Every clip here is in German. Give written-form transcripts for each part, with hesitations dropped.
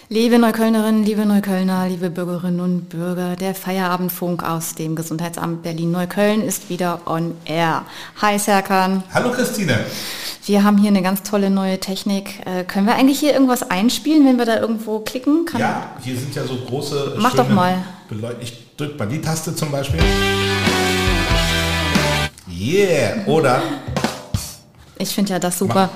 Liebe Neuköllnerinnen, liebe Neuköllner, liebe Bürgerinnen und Bürger, der Feierabendfunk aus dem Gesundheitsamt Berlin-Neukölln ist wieder on air. Hi Serkan. Hallo Christine. Wir haben hier eine ganz tolle neue Technik. Können wir eigentlich hier irgendwas einspielen, wenn wir da irgendwo klicken? Ja, hier sind ja so große... Mach doch mal. Ich drücke mal die Taste zum Beispiel. Yeah, oder... Ich finde ja das super.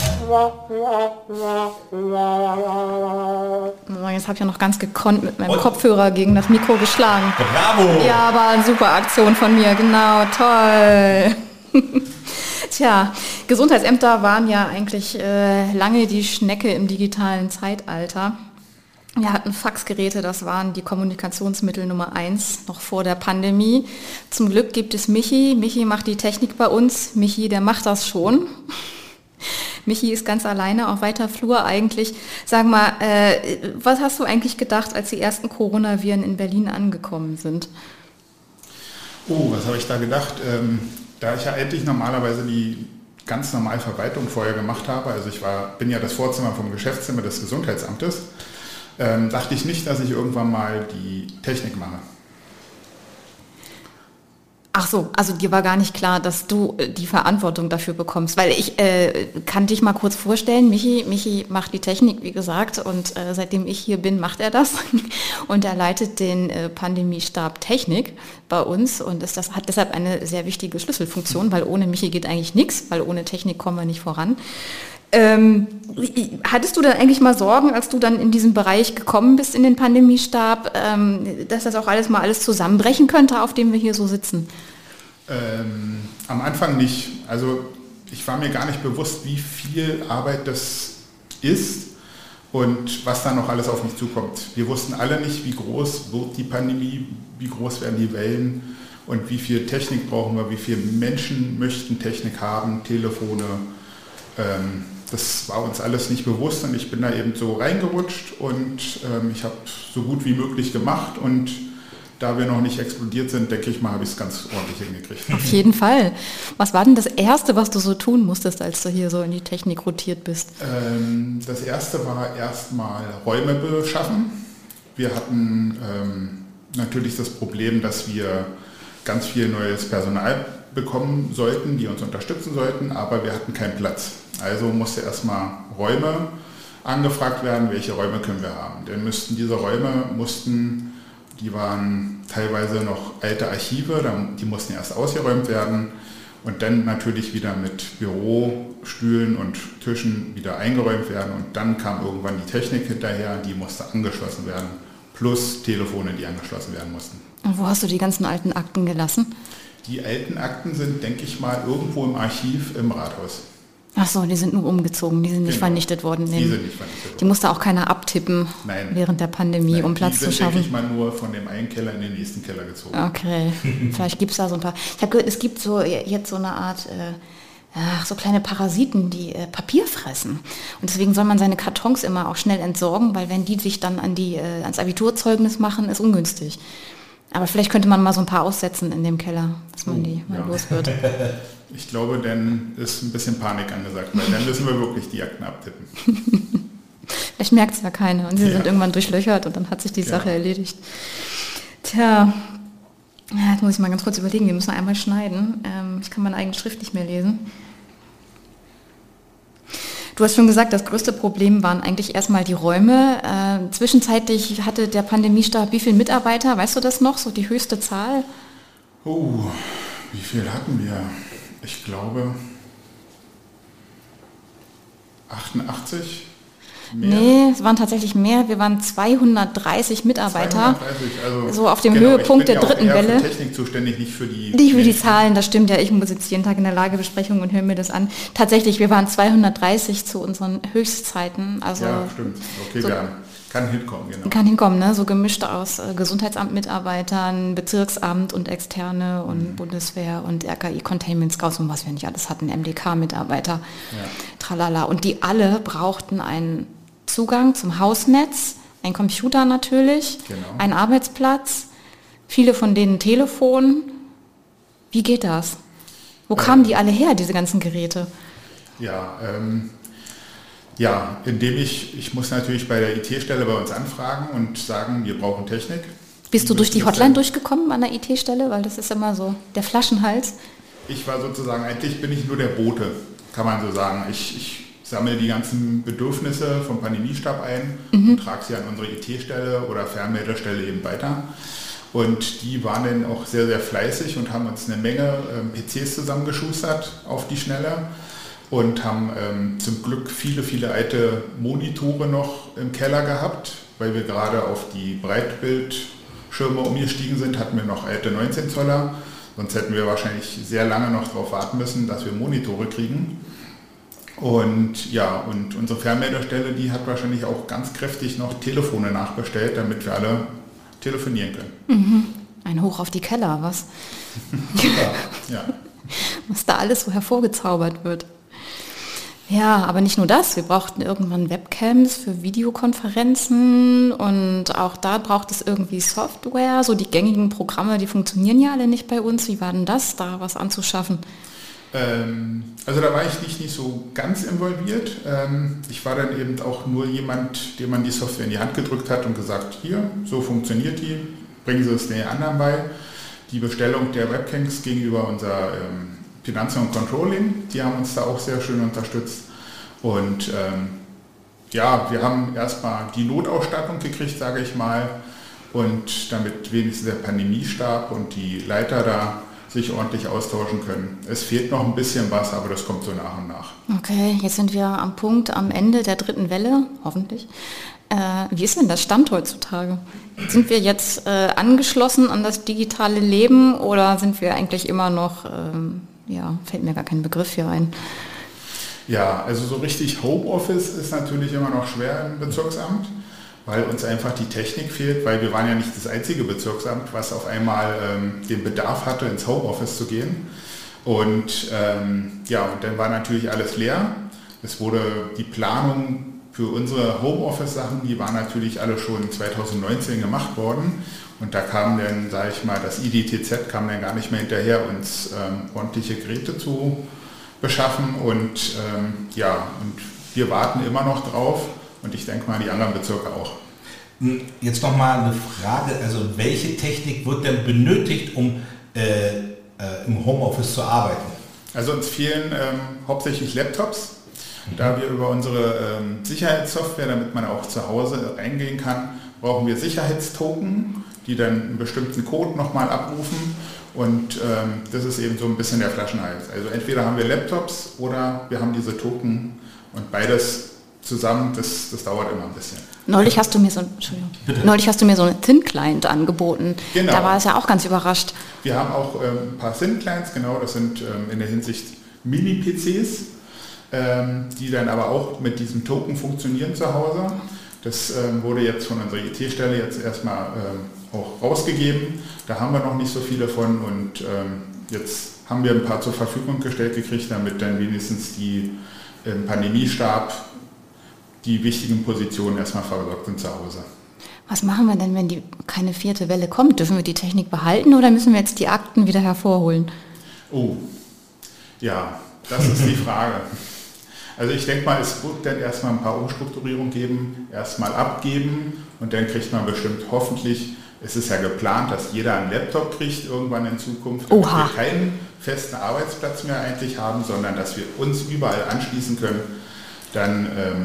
Jetzt habe ich ja noch ganz gekonnt mit meinem Kopfhörer gegen das Mikro geschlagen. Bravo! Ja, war eine super Aktion von mir, genau, toll. Tja, Gesundheitsämter waren ja eigentlich lange die Schnecke im digitalen Zeitalter. Wir hatten Faxgeräte, das waren die Kommunikationsmittel Nummer 1, noch vor der Pandemie. Zum Glück gibt es Michi. Michi macht die Technik bei uns. Michi, der macht das schon. Michi ist ganz alleine auf weiter Flur eigentlich. Sag mal, was hast du eigentlich gedacht, als die ersten Coronaviren in Berlin angekommen sind? Oh, was habe ich da gedacht? Da ich ja eigentlich normalerweise die ganz normale Verwaltung vorher gemacht habe, also bin ja das Vorzimmer vom Geschäftszimmer des Gesundheitsamtes, dachte ich nicht, dass ich irgendwann mal die Technik mache. Ach so, also dir war gar nicht klar, dass du die Verantwortung dafür bekommst, weil ich kann dich mal kurz vorstellen, Michi macht die Technik, wie gesagt, und seitdem ich hier bin, macht er das und er leitet den Pandemiestab Technik bei uns und hat deshalb eine sehr wichtige Schlüsselfunktion, weil ohne Michi geht eigentlich nichts, weil ohne Technik kommen wir nicht voran. Hattest du dann eigentlich mal Sorgen, als du dann in diesen Bereich gekommen bist, in den Pandemiestab, dass das auch alles zusammenbrechen könnte, auf dem wir hier so sitzen? Am Anfang nicht. Also ich war mir gar nicht bewusst, wie viel Arbeit das ist und was da noch alles auf mich zukommt. Wir wussten alle nicht, wie groß wird die Pandemie, wie groß werden die Wellen und wie viel Technik brauchen wir, wie viele Menschen möchten Technik haben, Telefone. Das war uns alles nicht bewusst und ich bin da eben so reingerutscht und ich habe so gut wie möglich gemacht und da wir noch nicht explodiert sind, denke ich mal, habe ich es ganz ordentlich hingekriegt. Auf jeden Fall. Was war denn das Erste, was du so tun musstest, als du hier so in die Technik rotiert bist? Das Erste war erstmal Räume beschaffen. Wir hatten natürlich das Problem, dass wir ganz viel neues Personal bekommen sollten, die uns unterstützen sollten, aber wir hatten keinen Platz. Also musste erstmal Räume angefragt werden, welche Räume können wir haben. Denn diese Räume die waren teilweise noch alte Archive, die mussten erst ausgeräumt werden und dann natürlich wieder mit Bürostühlen und Tischen wieder eingeräumt werden und dann kam irgendwann die Technik hinterher, die musste angeschlossen werden, plus Telefone, die angeschlossen werden mussten. Und wo hast du die ganzen alten Akten gelassen? Die alten Akten sind, denke ich mal, irgendwo im Archiv im Rathaus. Ach so, die sind nur umgezogen, die sind nicht vernichtet worden. Die sind nicht vernichtet worden. Die musste auch keiner abtippen. Nein. Während der Pandemie, um Platz zu schaffen. Die sind, denke ich mal, nur von dem einen Keller in den nächsten Keller gezogen. Okay, vielleicht gibt es da so ein paar. Ich habe gehört, es gibt jetzt so eine Art, so kleine Parasiten, die Papier fressen. Und deswegen soll man seine Kartons immer auch schnell entsorgen, weil wenn die sich dann ans Abiturzeugnis machen, ist ungünstig. Aber vielleicht könnte man mal so ein paar aussetzen in dem Keller, dass man die mal los wird. Ich glaube, dann ist ein bisschen Panik angesagt, weil dann müssen wir wirklich die Akten abtippen. Vielleicht merkt es ja keiner und sie sind irgendwann durchlöchert und dann hat sich die Sache erledigt. Tja, jetzt muss ich mal ganz kurz überlegen, wir müssen einmal schneiden. Ich kann meine eigene Schrift nicht mehr lesen. Du hast schon gesagt, das größte Problem waren eigentlich erstmal die Räume. Zwischenzeitlich hatte der Pandemiestab wie viele Mitarbeiter? Weißt du das noch? So die höchste Zahl? Wie viel hatten wir? Ich glaube 88? Mehr? Nee, es waren tatsächlich mehr. Wir waren 230 Mitarbeiter. 230, also so auf dem Höhepunkt der dritten Welle. Ich bin ja auch eher für Technik zuständig, nicht für die... Nicht für die Zahlen, das stimmt ja. Ich muss jetzt jeden Tag in der Lagebesprechung und höre mir das an. Tatsächlich, wir waren 230 zu unseren Höchstzeiten. Also ja, stimmt. Okay, so, kann hinkommen, genau. Kann hinkommen, ne? So gemischt aus Gesundheitsamtmitarbeitern, Bezirksamt und Externe und Bundeswehr und RKI Containment Scouts und was wir nicht alles hatten, MDK-Mitarbeiter, tralala. Und die alle brauchten einen Zugang zum Hausnetz, ein Computer natürlich, einen Arbeitsplatz, viele von denen Telefon. Wie geht das? Wo kamen die alle her, diese ganzen Geräte? Ja, indem ich muss natürlich bei der IT-Stelle bei uns anfragen und sagen, wir brauchen Technik. Bist du durch die Hotline durchgekommen an der IT-Stelle? Weil das ist immer so der Flaschenhals. Ich war sozusagen, eigentlich bin ich nur der Bote, kann man so sagen. Ich sammle die ganzen Bedürfnisse vom Pandemiestab ein und trage sie an unsere IT-Stelle oder Fernmeldestelle eben weiter. Und die waren dann auch sehr, sehr fleißig und haben uns eine Menge PCs zusammengeschustert auf die Schnelle und haben zum Glück viele, viele alte Monitore noch im Keller gehabt, weil wir gerade auf die Breitbildschirme umgestiegen sind, hatten wir noch alte 19 Zoller. Sonst hätten wir wahrscheinlich sehr lange noch darauf warten müssen, dass wir Monitore kriegen. Und ja, und unsere Fernmeldestelle, die hat wahrscheinlich auch ganz kräftig noch Telefone nachbestellt, damit wir alle telefonieren können. Ein Hoch auf die Keller, was? Ja. Was da alles so hervorgezaubert wird. Ja, aber nicht nur das. Wir brauchten irgendwann Webcams für Videokonferenzen und auch da braucht es irgendwie Software. So die gängigen Programme, die funktionieren ja alle nicht bei uns. Wie war denn das, da was anzuschaffen? Also da war ich nicht so ganz involviert. Ich war dann eben auch nur jemand, dem man die Software in die Hand gedrückt hat und gesagt, hier, so funktioniert die, bringen Sie es den anderen bei. Die Bestellung der Webcams gegenüber unser Finanzen und Controlling, die haben uns da auch sehr schön unterstützt. Und ja, wir haben erstmal die Notausstattung gekriegt, sage ich mal, und damit wenigstens der Pandemiestab und die Leiter da sich ordentlich austauschen können. Es fehlt noch ein bisschen was, aber das kommt so nach und nach. Okay, jetzt sind wir am Punkt, am Ende der dritten Welle, hoffentlich. Wie ist denn das Stand heutzutage? Sind wir jetzt angeschlossen an das digitale Leben oder sind wir eigentlich immer noch, fällt mir gar kein Begriff hier ein. Ja, also so richtig Homeoffice ist natürlich immer noch schwer im Bezirksamt, weil uns einfach die Technik fehlt, weil wir waren ja nicht das einzige Bezirksamt, was auf einmal den Bedarf hatte, ins Homeoffice zu gehen. Und und dann war natürlich alles leer. Es wurde die Planung für unsere Homeoffice-Sachen, die waren natürlich alle schon 2019 gemacht worden. Und da kam dann, sage ich mal, das IDTZ kam dann gar nicht mehr hinterher, uns ordentliche Geräte zu beschaffen. Und und wir warten immer noch drauf. Und ich denke mal, die anderen Bezirke auch. Jetzt nochmal eine Frage, also welche Technik wird denn benötigt, um im Homeoffice zu arbeiten? Also uns fehlen hauptsächlich Laptops, da wir über unsere Sicherheitssoftware, damit man auch zu Hause reingehen kann, brauchen wir Sicherheitstoken, die dann einen bestimmten Code nochmal abrufen. Und das ist eben so ein bisschen der Flaschenhals. Also entweder haben wir Laptops oder wir haben diese Token und beides zusammen, das dauert immer ein bisschen. Neulich hast du mir so einen Thin-Client angeboten. Genau. Da war es ja auch ganz überrascht. Wir haben auch ein paar Thin-Clients, genau, das sind in der Hinsicht Mini-PCs, die dann aber auch mit diesem Token funktionieren zu Hause. Das wurde jetzt von unserer IT-Stelle jetzt erstmal auch rausgegeben. Da haben wir noch nicht so viele von und jetzt haben wir ein paar zur Verfügung gestellt gekriegt, damit dann wenigstens die im Pandemiestab die wichtigen Positionen erstmal versorgt sind zu Hause. Was machen wir denn, wenn keine vierte Welle kommt? Dürfen wir die Technik behalten oder müssen wir jetzt die Akten wieder hervorholen? Oh, ja, das ist die Frage. Also ich denke mal, es wird dann erstmal ein paar Umstrukturierungen geben, erstmal abgeben und dann kriegt man bestimmt hoffentlich, es ist ja geplant, dass jeder einen Laptop kriegt irgendwann in Zukunft, damit wir keinen festen Arbeitsplatz mehr eigentlich haben, sondern dass wir uns überall anschließen können, dann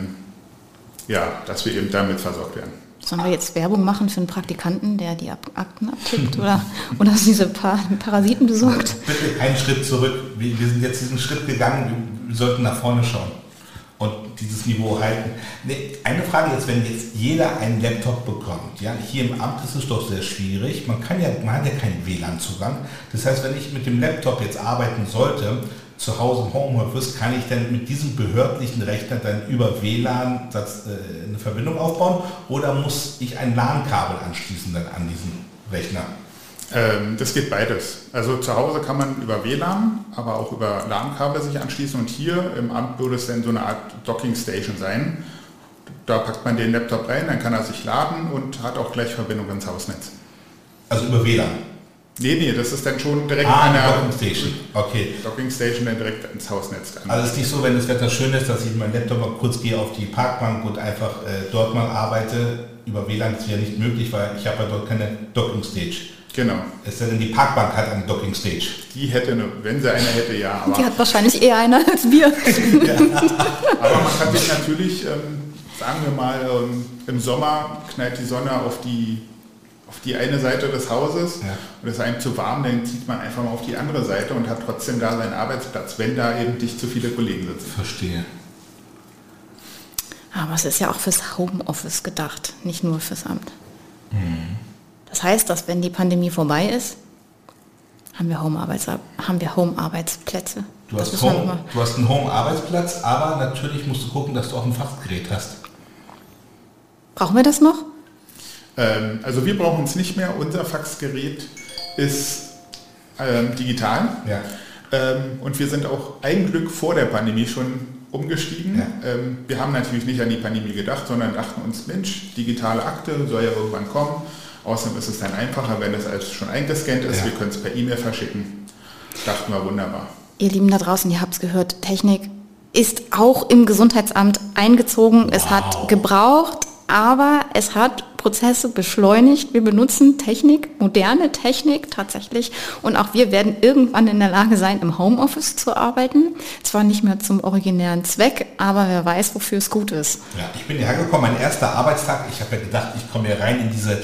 dass wir eben damit versorgt werden. Sollen wir jetzt Werbung machen für einen Praktikanten, der die Akten abtippt oder diese Parasiten besorgt? Bitte keinen Schritt zurück. Wir sind jetzt diesen Schritt gegangen, wir sollten nach vorne schauen und dieses Niveau halten. Eine Frage jetzt, wenn jetzt jeder einen Laptop bekommt, ja, hier im Amt ist es doch sehr schwierig, man hat ja keinen WLAN-Zugang. Das heißt, wenn ich mit dem Laptop jetzt arbeiten sollte, zu Hause im Homeoffice, kann ich dann mit diesem behördlichen Rechner dann über WLAN eine Verbindung aufbauen oder muss ich ein LAN-Kabel anschließen dann an diesen Rechner? Das geht beides. Also zu Hause kann man über WLAN, aber auch über LAN-Kabel sich anschließen und hier im Amt würde es dann so eine Art Docking-Station sein. Da packt man den Laptop rein, dann kann er sich laden und hat auch gleich Verbindung ins Hausnetz. Also über WLAN? Nee, das ist dann schon direkt eine Docking Station. Okay. Docking Station dann direkt ins Hausnetz. Also es ist nicht so, wenn das Wetter schön ist, dass ich meinen Laptop mal kurz gehe auf die Parkbank und einfach dort mal arbeite. Über WLAN ist ja nicht möglich, weil ich habe ja dort keine Docking Stage. Genau. Es sei denn, die Parkbank hat eine Docking Stage. Die hätte, wenn sie eine hätte, ja. Aber die hat wahrscheinlich eher eine als wir. Ja. Aber man kann sich natürlich, sagen wir mal, im Sommer knallt die Sonne auf die eine Seite des Hauses und es ist einem zu warm, dann zieht man einfach mal auf die andere Seite und hat trotzdem da seinen Arbeitsplatz, wenn da eben nicht zu viele Kollegen sitzen. Verstehe. Aber es ist ja auch fürs Homeoffice gedacht, nicht nur fürs Amt. Das heißt, dass wenn die Pandemie vorbei ist, haben wir Home-Arbeitsplätze. Du hast einen Home-Arbeitsplatz, aber natürlich musst du gucken, dass du auch ein Faxgerät hast. Brauchen wir das noch? Also wir brauchen es nicht mehr. Unser Faxgerät ist digital. Ja. Und wir sind auch ein Glück vor der Pandemie schon umgestiegen. Ja. Wir haben natürlich nicht an die Pandemie gedacht, sondern dachten uns, Mensch, digitale Akte soll ja irgendwann kommen. Außerdem ist es dann einfacher, wenn das alles schon eingescannt ist. Ja. Wir können es per E-Mail verschicken. Dachten wir, wunderbar. Ihr Lieben da draußen, ihr habt es gehört, Technik ist auch im Gesundheitsamt eingezogen. Wow. Es hat gebraucht, aber es hat Prozesse beschleunigt. Wir benutzen Technik, moderne Technik tatsächlich. Und auch wir werden irgendwann in der Lage sein, im Homeoffice zu arbeiten. Zwar nicht mehr zum originären Zweck, aber wer weiß, wofür es gut ist. Ja, ich bin hierher gekommen, mein erster Arbeitstag. Ich habe ja gedacht, ich komme hier rein in diese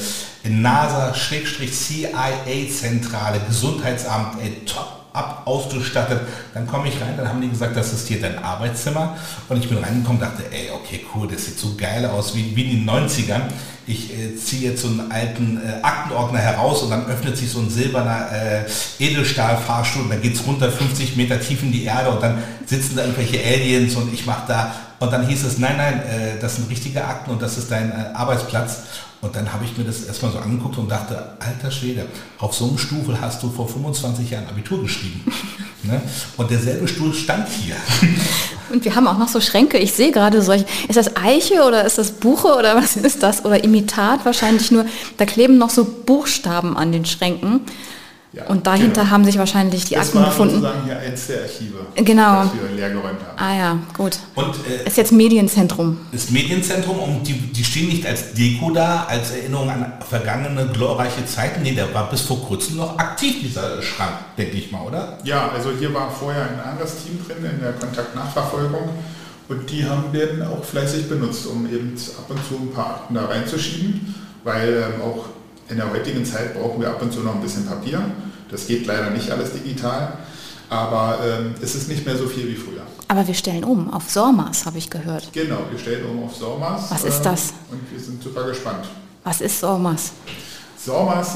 NASA-CIA-Zentrale, Gesundheitsamt, top ausgestattet. Dann komme ich rein, dann haben die gesagt, das ist hier dein Arbeitszimmer. Und ich bin reingekommen und dachte, okay, cool, das sieht so geil aus wie in den 90ern. Ich ziehe jetzt so einen alten Aktenordner heraus und dann öffnet sich so ein silberner Edelstahlfahrstuhl und dann geht es runter 50 Meter tief in die Erde und dann sitzen da irgendwelche Aliens und ich mache da. Und dann hieß es, nein, das sind richtige Akten und das ist dein Arbeitsplatz. Und dann habe ich mir das erstmal so angeguckt und dachte, alter Schwede, auf so einem Stuhl hast du vor 25 Jahren Abitur geschrieben. Ne? Und derselbe Stuhl stand hier. Und wir haben auch noch so Schränke. Ich sehe gerade solche. Ist das Eiche oder ist das Buche oder was ist das? Oder Imitat wahrscheinlich nur. Da kleben noch so Buchstaben an den Schränken. Ja, und dahinter haben sich wahrscheinlich die Akten befunden. Das war sozusagen hier eins der Archive, genau, das wir leer geräumt haben. Ah ja, gut. Und ist jetzt Medienzentrum. Ist Medienzentrum und die stehen nicht als Deko da, als Erinnerung an vergangene glorreiche Zeiten. Nee, der war bis vor kurzem noch aktiv, dieser Schrank, denke ich mal, oder? Ja, also hier war vorher ein anderes Team drin in der Kontaktnachverfolgung und die haben den auch fleißig benutzt, um eben ab und zu ein paar Akten da reinzuschieben, weil auch in der heutigen Zeit brauchen wir ab und zu noch ein bisschen Papier. Das geht leider nicht alles digital, aber es ist nicht mehr so viel wie früher. Aber wir stellen um auf SORMAS, habe ich gehört. Genau, wir stellen um auf SORMAS. Was ist das? Und wir sind super gespannt. Was ist SORMAS? SORMAS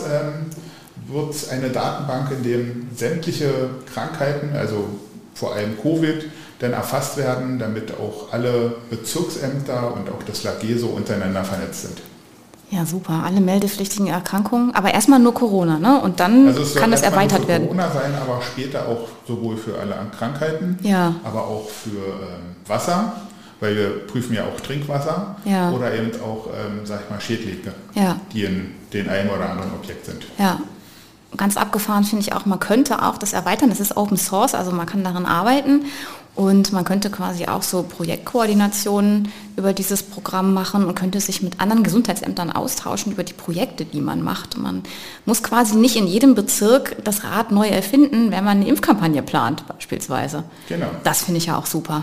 wird eine Datenbank, in der sämtliche Krankheiten, also vor allem Covid, dann erfasst werden, damit auch alle Bezirksämter und auch das LAG so untereinander vernetzt sind. Ja, super. Alle meldepflichtigen Erkrankungen, aber erstmal nur Corona, ne? Und dann kann das erweitert werden. Corona sein, aber später auch sowohl für alle Krankheiten, aber auch für Wasser, weil wir prüfen ja auch Trinkwasser oder eben auch, Schädlinge, die in den einen oder anderen Objekt sind. Ja. Ganz abgefahren finde ich auch, man könnte auch das erweitern, das ist Open Source, also man kann daran arbeiten und man könnte quasi auch so Projektkoordinationen über dieses Programm machen und könnte sich mit anderen Gesundheitsämtern austauschen über die Projekte, die man macht. Man muss quasi nicht in jedem Bezirk das Rad neu erfinden, wenn man eine Impfkampagne plant beispielsweise. Genau. Das finde ich ja auch super.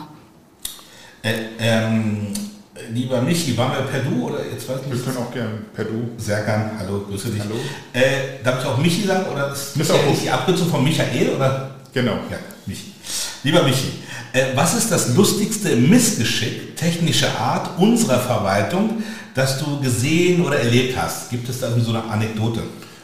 Lieber Michi, waren wir per Du oder jetzt weiß ich nicht? Wir können auch gerne per Du. Sehr gern, hallo, grüße dich. Hallo. Darf ich auch Michi sagen oder ist Michael die Abkürzung von Michael? Oder? Genau. Ja, Michi. Lieber Michi, was ist das lustigste Missgeschick technischer Art unserer Verwaltung, das du gesehen oder erlebt hast? Gibt es da so eine Anekdote?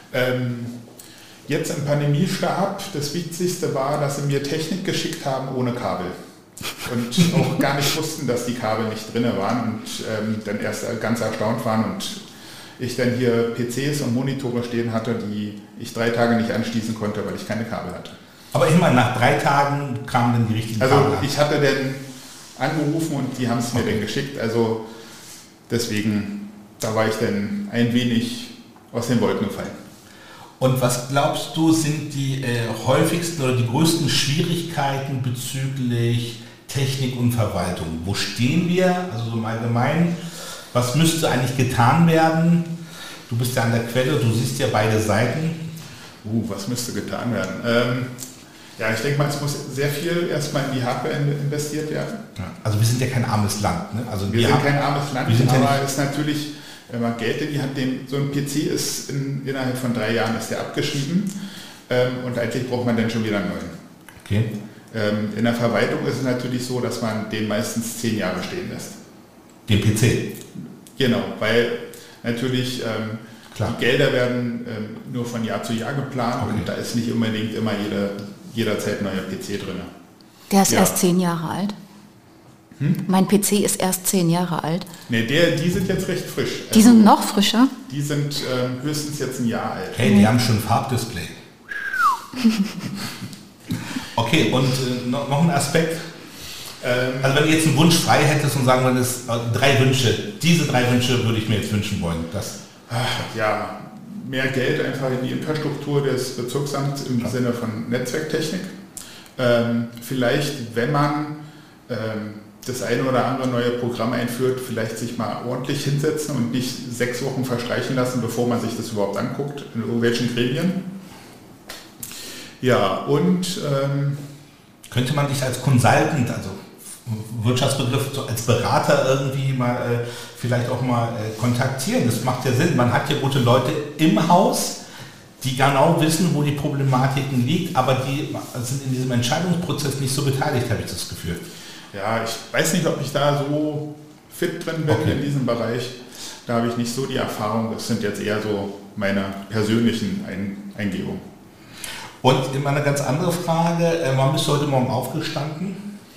Jetzt im Pandemiestab, das Wichtigste war, dass sie mir Technik geschickt haben ohne Kabel. Und auch gar nicht wussten, dass die Kabel nicht drin waren und dann erst ganz erstaunt waren und ich dann hier PCs und Monitore stehen hatte, die ich 3 Tage nicht anschließen konnte, weil ich keine Kabel hatte. Aber immerhin nach 3 Tagen kamen dann die richtigen Kabel. Also ich hatte dann angerufen und die haben es mir dann geschickt, also deswegen, da war ich dann ein wenig aus den Wolken gefallen. Und was glaubst du, sind die häufigsten oder die größten Schwierigkeiten bezüglich Technik und Verwaltung? Wo stehen wir? Also so im Allgemeinen, was müsste eigentlich getan werden? Du bist ja an der Quelle, du siehst ja beide Seiten. Was müsste getan werden? Ja, ich denke mal, es muss sehr viel erstmal in die Hardware investiert werden. Ja, also wir sind ja kein armes Land. Ne? Also wir sind kein armes Land, aber es ist natürlich, wenn man Geld in die Hand nimmt, so ein PC ist innerhalb von 3 Jahren ist der abgeschrieben und eigentlich braucht man dann schon wieder einen neuen. Okay. In der Verwaltung ist es natürlich so, dass man den meistens 10 Jahre stehen lässt. Den PC? Genau, weil natürlich die Gelder werden nur von Jahr zu Jahr geplant und da ist nicht unbedingt immer jederzeit ein neuer PC drin. Der ist erst 10 Jahre alt. Mein PC ist erst 10 Jahre alt. Ne, die sind jetzt recht frisch. Die sind noch frischer? Die sind höchstens jetzt ein Jahr alt. Hey, die haben schon Farbdisplay. Okay, und noch ein Aspekt. Also wenn du jetzt einen Wunsch frei hättest und sagen würdest, 3 Wünsche, diese 3 Wünsche würde ich mir jetzt wünschen wollen. Ja, mehr Geld einfach in die Infrastruktur des Bezirksamts im Sinne von Netzwerktechnik. Vielleicht, wenn man das eine oder andere neue Programm einführt, vielleicht sich mal ordentlich hinsetzen und nicht 6 Wochen verstreichen lassen, bevor man sich das überhaupt anguckt, in irgendwelchen Gremien. Ja, und könnte man dich als Consultant, also Wirtschaftsbegriff, so als Berater irgendwie mal vielleicht auch mal kontaktieren? Das macht ja Sinn. Man hat ja gute Leute im Haus, die genau wissen, wo die Problematiken liegt, aber die sind in diesem Entscheidungsprozess nicht so beteiligt, habe ich das Gefühl. Ja, ich weiß nicht, ob ich da so fit drin bin in diesem Bereich. Da habe ich nicht so die Erfahrung. Das sind jetzt eher so meine persönlichen Eingebungen. Und immer eine ganz andere Frage, wann bist du heute Morgen aufgestanden?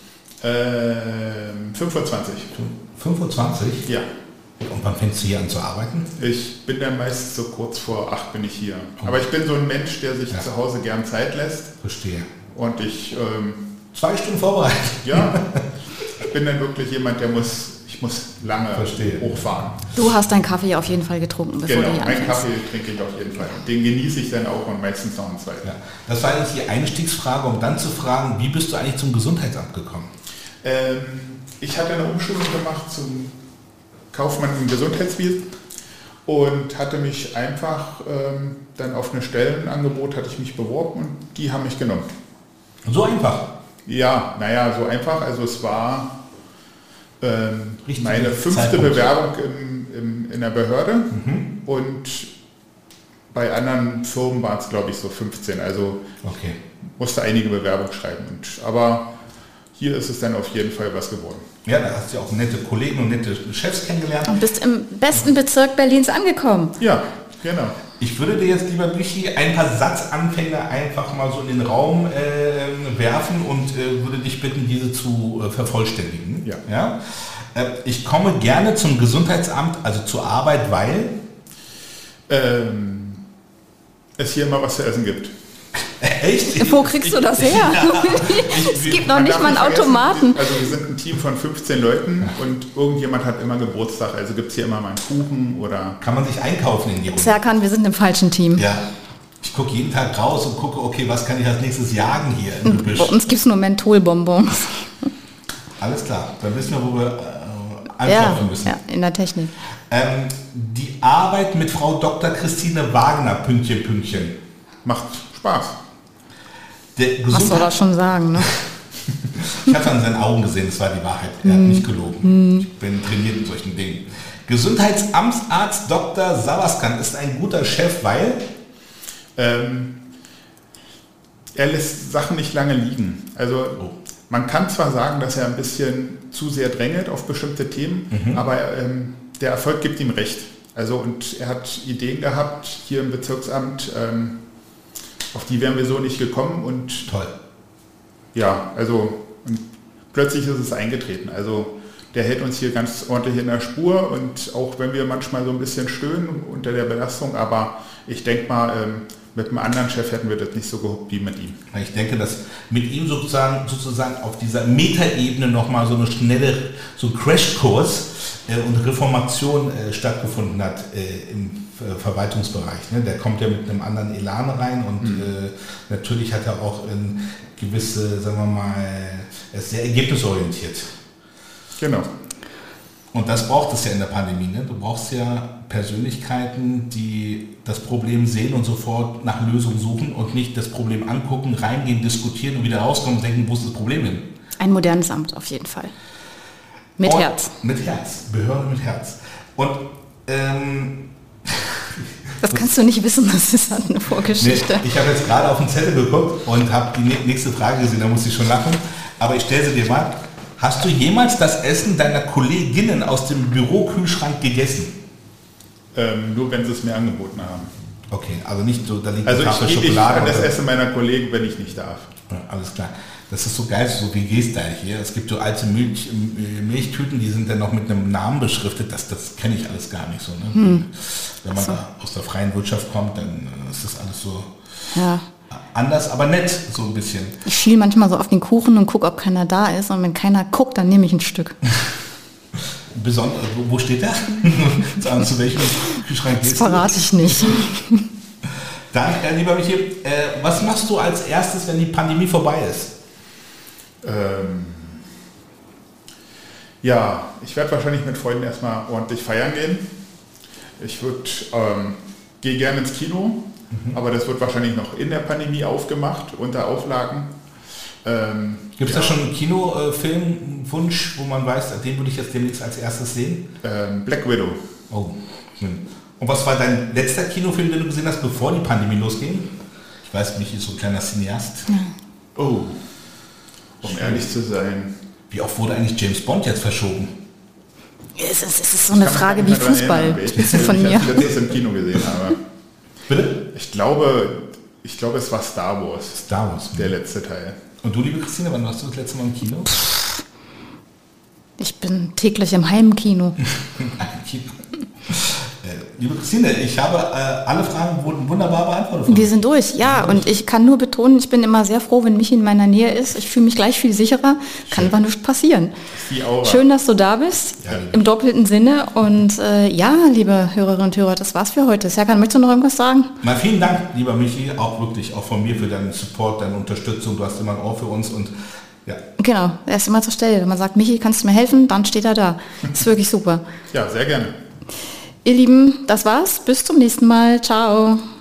5:20 Uhr. 5:20 Uhr? Ja. Und wann fängst du hier an zu arbeiten? Ich bin dann meist so kurz vor 8 bin ich hier. Aber ich bin so ein Mensch, der sich zu Hause gern Zeit lässt. Verstehe. Und ich... 2 Stunden vorbereitet. Ja, ich bin dann wirklich jemand, ich muss lange hochfahren. Du hast deinen Kaffee auf jeden Fall getrunken, bevor du hier anfängst. Meinen Kaffee trinke ich auf jeden Fall. Den genieße ich dann auch und meistens noch einen zweiten. Ja. Das war eigentlich die Einstiegsfrage, um dann zu fragen, wie bist du eigentlich zum Gesundheitsamt gekommen? Ich hatte eine Umschulung gemacht zum Kaufmann im Gesundheitswesen und hatte mich einfach dann auf eine Stellenangebot, hatte ich mich beworben und die haben mich genommen. So einfach? Ja, naja, so einfach. Also es war meine 5. Bewerbung in der Behörde und bei anderen Firmen waren es, glaube ich, so 15. Also musste einige Bewerbungen schreiben. Aber hier ist es dann auf jeden Fall was geworden. Ja, da hast du ja auch nette Kollegen und nette Chefs kennengelernt. Und bist im besten Bezirk Berlins angekommen. Ja, genau. Ich würde dir jetzt, lieber Michi, ein paar Satzanfänge einfach mal so in den Raum werfen und würde dich bitten, diese zu vervollständigen. Ja? Ich komme gerne zum Gesundheitsamt, also zur Arbeit, weil es hier immer was zu essen gibt. Echt? Wo kriegst du das her? Es gibt noch nicht mal einen Automaten. Also wir sind ein Team von 15 Leuten und irgendjemand hat immer Geburtstag. Also gibt es hier immer mal einen Kuchen oder... Kann man sich einkaufen in die Runde? Serkan, wir sind im falschen Team. Ja. Ich gucke jeden Tag raus und gucke, okay, was kann ich als nächstes jagen hier im Gebüsch? Bei uns gibt es nur Mentholbonbons. Alles klar, dann wissen wir, wo wir anklopfen müssen. Ja, in der Technik. Die Arbeit mit Frau Dr. Christine Wagner, Pünktchen. Macht Spaß. Was soll das schon sagen, ne? Ich habe es an seinen Augen gesehen, das war die Wahrheit. Er hat nicht gelogen. Ich bin trainiert in solchen Dingen. Gesundheitsamtsarzt Dr. Savaskan ist ein guter Chef, weil? Er lässt Sachen nicht lange liegen. Also man kann zwar sagen, dass er ein bisschen zu sehr drängelt auf bestimmte Themen, aber der Erfolg gibt ihm recht. Also und er hat Ideen gehabt hier im Bezirksamt, auf die wären wir so nicht gekommen und toll. Ja, also und plötzlich ist es eingetreten. Also der hält uns hier ganz ordentlich in der Spur und auch wenn wir manchmal so ein bisschen stöhnen unter der Belastung, aber ich denke mal, Mit einem anderen Chef hätten wir das nicht so gehuckt wie mit ihm. Ich denke, dass mit ihm sozusagen auf dieser Metaebene nochmal so eine so ein Crashkurs und Reformation stattgefunden hat im Verwaltungsbereich. Ne? Der kommt ja mit einem anderen Elan rein und natürlich hat er auch eine gewisse, sagen wir mal, er ist sehr ergebnisorientiert. Genau. Und das braucht es ja in der Pandemie. Ne? Du brauchst ja Persönlichkeiten, die das Problem sehen und sofort nach Lösungen suchen und nicht das Problem angucken, reingehen, diskutieren und wieder rauskommen und denken, wo ist das Problem hin? Ein modernes Amt auf jeden Fall. Mit Herz. Mit Herz. Behörde mit Herz. Und das kannst du nicht wissen, das ist halt eine Vorgeschichte. Nee, ich habe jetzt gerade auf den Zettel geguckt und habe die nächste Frage gesehen, da muss ich schon lachen. Aber ich stelle sie dir mal. Hast du jemals das Essen deiner Kolleginnen aus dem Bürokühlschrank gegessen? Nur wenn sie es mir angeboten haben. Okay, also nicht so, da liegt also eine Tafel ich Schokolade. kann das Essen meiner Kollegen, wenn ich nicht darf. Ja, alles klar. Das ist so geil, so WG-Style hier. Es gibt so alte Milchtüten, die sind dann noch mit einem Namen beschriftet. Das kenne ich alles gar nicht so. Ne? Wenn man da aus der freien Wirtschaft kommt, dann ist das alles so anders, aber nett, so ein bisschen. Ich schiele manchmal so auf den Kuchen und gucke, ob keiner da ist. Und wenn keiner guckt, dann nehme ich ein Stück. Wo steht der? Zu welchem Kühlschrank gehst du? Das verrate ich nicht. Dann, lieber Michael, was machst du als erstes, wenn die Pandemie vorbei ist? Ja, ich werde wahrscheinlich mit Freunden erstmal ordentlich feiern gehen. Ich gehe gerne ins Kino, aber das wird wahrscheinlich noch in der Pandemie aufgemacht, unter Auflagen. Gibt es da schon einen Kinofilmwunsch, wo man weiß, den würde ich jetzt demnächst als erstes sehen? Black Widow. Oh. Und was war dein letzter Kinofilm, den du gesehen hast, bevor die Pandemie losging? Ich weiß, Michi ist so ein kleiner Cineast. Oh, um ehrlich zu sein. Wie oft wurde eigentlich James Bond jetzt verschoben? Es ist so eine Frage wie Fußball. Von mir. Ich habe das im Kino gesehen, aber bitte? Ich glaube, es war Star Wars. Star Wars. Der letzte Teil. Und du, liebe Christine, wann warst du das letzte Mal im Kino? Ich bin täglich im Heimkino. Liebe Christine, ich habe alle Fragen wurden wunderbar beantwortet. Wir sind durch, ja. Und ich kann nur betonen, ich bin immer sehr froh, wenn Michi in meiner Nähe ist. Ich fühle mich gleich viel sicherer. Kann aber nichts passieren. Schön, dass du da bist, im doppelten Sinne. Und liebe Hörerinnen und Hörer, das war's für heute. Serkan, möchtest du noch irgendwas sagen? Na, vielen Dank, lieber Michi, auch wirklich, auch von mir für deinen Support, deine Unterstützung. Du hast immer ein Ohr für uns und ja. Genau, er ist immer zur Stelle. Wenn man sagt, Michi, kannst du mir helfen? Dann steht er da. Das ist wirklich super. Ja, sehr gerne. Ihr Lieben, das war's. Bis zum nächsten Mal. Ciao.